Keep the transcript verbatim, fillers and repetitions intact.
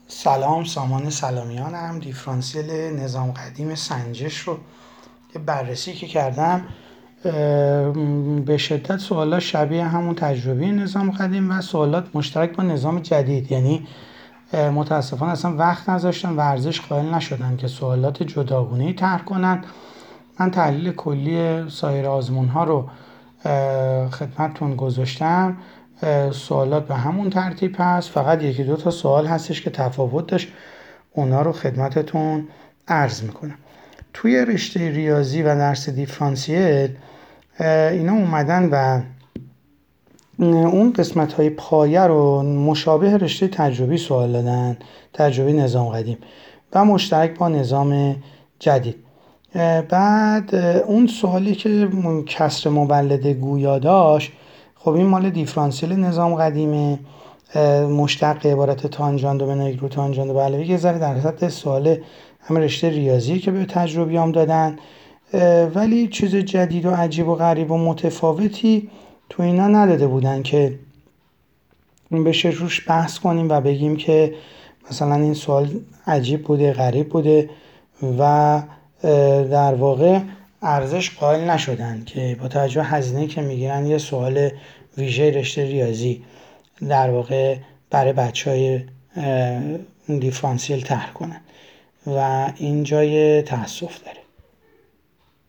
سلام، سامان سلامیانم. دیفرانسیل نظام قدیم سنجش رو یه بررسی که کردم، به شدت سوالات شبیه همون تجربی نظام قدیم و سوالات مشترک با نظام جدید، یعنی متاسفانه اصلا وقت نذاشتن و ارزش قائل نشدن که سوالات جداگونه‌ای طرح کنن. من تحلیل کلی سایر آزمون ها رو خدمتتون گذاشتم. سوالات به همون ترتیب هست، فقط یکی دو تا سوال هستش که تفاوت داشت، اونا رو خدمتتون عرض میکنم. توی رشته ریاضی و درس دیفرانسیل اینا اومدن و اون قسمت های پایه رو مشابه رشته تجربی سوال دادن، تجربی نظام قدیم و مشترک با نظام جدید. بعد اون سوالی که کسر مولد گویا داشت، خب این مال دیفرانسیل نظام قدیمه، مشتق عبارت تانژان دو به نگرو تانژان دو به علاوه یه ذره در سطح سوال هم رشته ریاضی که به تجربیام دادن، ولی چیز جدید و عجیب و غریب و متفاوتی تو اینا نداده بودن که بشه روش بحث کنیم و بگیم که مثلا این سوال عجیب بوده، غریب بوده و در واقع ارزش قائل نشدن که با توجه هزینه‌ای که میگیرن یه سوال ویژه رشته ریاضی در واقع برای بچهای دیفرانسیل طرح کنن و این جای تأسف داره.